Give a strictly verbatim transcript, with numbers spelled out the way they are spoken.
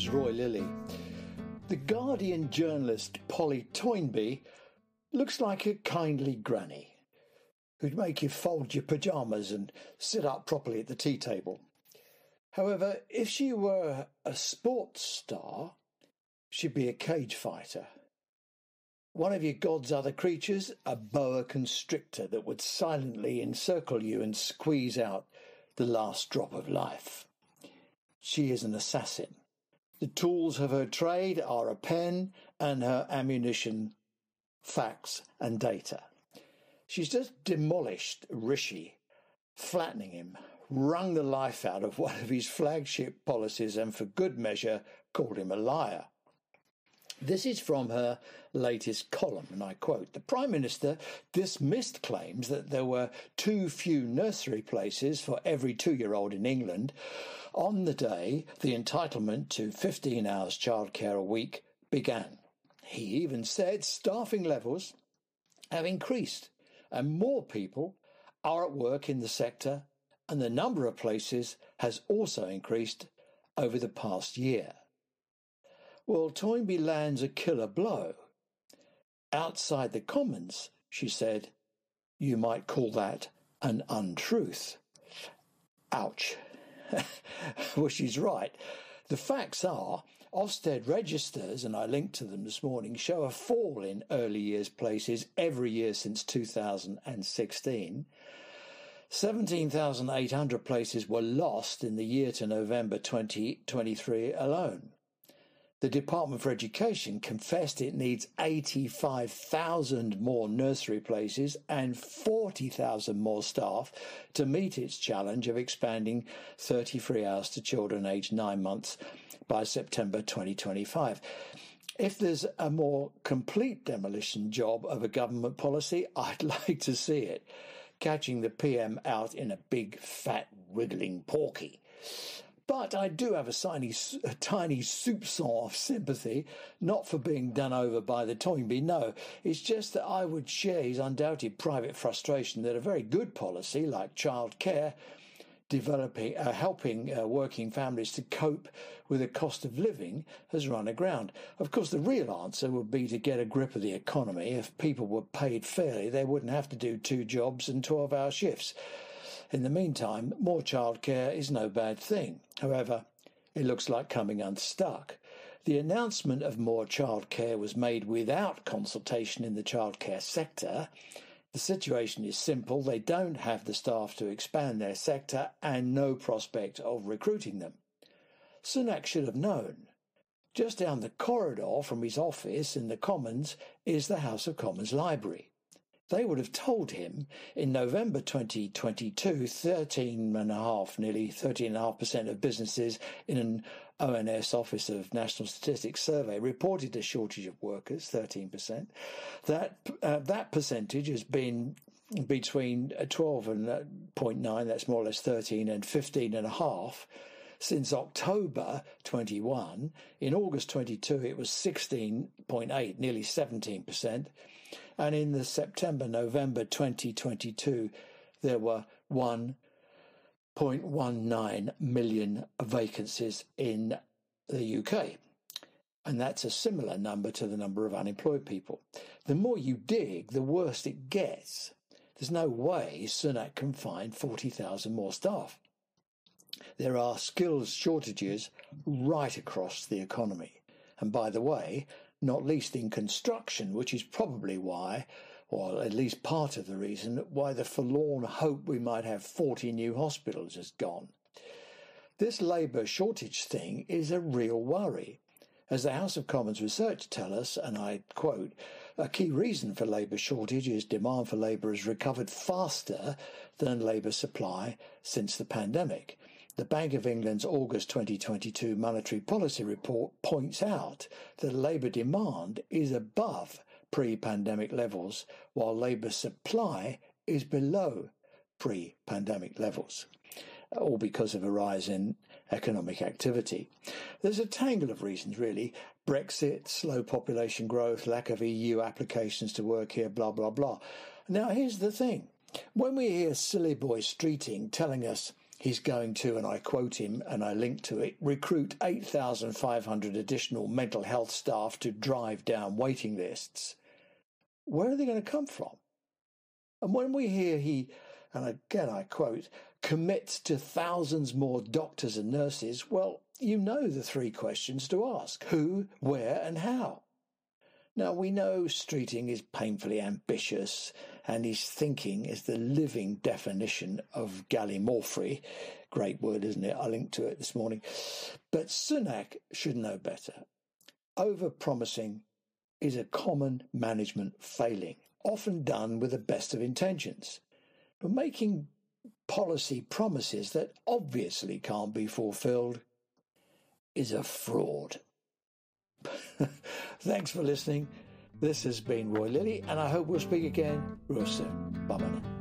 is Roy Lilly. The Guardian journalist Polly Toynbee looks like a kindly granny who'd make you fold your pyjamas and sit up properly at the tea table. However, if she were a sports star, she'd be a cage fighter. One of your God's other creatures, a boa constrictor that would silently encircle you and squeeze out the last drop of life. She is an assassin. The tools of her trade are a pen and her ammunition, facts and data. She's just demolished Rishi, flattening him, wrung the life out of one of his flagship policies and for good measure called him a liar. This is from her latest column, and I quote, "The Prime Minister dismissed claims that there were too few nursery places for every two-year-old in England on the day the entitlement to fifteen hours childcare a week began. He even said staffing levels have increased and more people are at work in the sector, and the number of places has also increased over the past year." Well, Toynbee lands a killer blow. Outside the Commons, she said, "You might call that an untruth." Ouch. Well, she's right. The facts are, Ofsted registers, and I linked to them this morning, show a fall in early years places every year since two thousand sixteen. seventeen thousand eight hundred places were lost in the year to November twenty twenty-three alone. The Department for Education confessed it needs eighty-five thousand more nursery places and forty thousand more staff to meet its challenge of expanding thirty-three hours to children aged nine months by September twenty twenty-five. If there's a more complete demolition job of a government policy, I'd like to see it, catching the P M out in a big, fat, wriggling porky. But I do have a tiny, a tiny soupçon of sympathy, not for being done over by the Toynbee, no. It's just that I would share his undoubted private frustration that a very good policy like childcare, developing, uh, helping uh, working families to cope with the cost of living, has run aground. Of course, the real answer would be to get a grip of the economy. If people were paid fairly, they wouldn't have to do two jobs and twelve-hour shifts. In the meantime, more childcare is no bad thing. However, it looks like coming unstuck. The announcement of more childcare was made without consultation in the childcare sector. The situation is simple. They don't have the staff to expand their sector and no prospect of recruiting them. Sunak should have known. Just down the corridor from his office in the Commons is the House of Commons Library. They would have told him in November twenty twenty-two, thirteen and a half, nearly thirteen and a half percent of businesses in an O N S Office of National Statistics survey reported a shortage of workers, thirteen percent. That uh, that percentage has been between twelve point nine, that's more or less thirteen, and fifteen and a half since October twenty-one. In August twenty-two, it was sixteen point eight, nearly seventeen percent. And in the September-November twenty twenty-two, there were one point one nine million vacancies in the U K. And that's a similar number to the number of unemployed people. The more you dig, the worse it gets. There's no way Sunak can find forty thousand more staff. There are skills shortages right across the economy. And by the way, not least in construction, which is probably why, or at least part of the reason, why the forlorn hope we might have forty new hospitals has gone. This labour shortage thing is a real worry. As the House of Commons research tell us, and I quote, "A key reason for labour shortage is demand for labour has recovered faster than labour supply since the pandemic." The Bank of England's August twenty twenty-two Monetary Policy Report points out that labour demand is above pre-pandemic levels, while labour supply is below pre-pandemic levels, all because of a rise in economic activity. There's a tangle of reasons, really. Brexit, slow population growth, lack of E U applications to work here, blah, blah, blah. Now, here's the thing. When we hear silly boy streeting telling us he's going to, and I quote him and I link to it, recruit eight thousand five hundred additional mental health staff to drive down waiting lists. Where are they going to come from? And when we hear he, and again I quote, commits to thousands more doctors and nurses, well, you know the three questions to ask: who, where and how. Now, we know Streeting is painfully ambitious, and his thinking is the living definition of gallimaufry. Great word, isn't it? I linked to it this morning. But Sunak should know better. Over-promising is a common management failing, often done with the best of intentions. But making policy promises that obviously can't be fulfilled is a fraud. Thanks for listening. This has been Roy Lilly, and I hope we'll speak again real soon. Bye-bye now.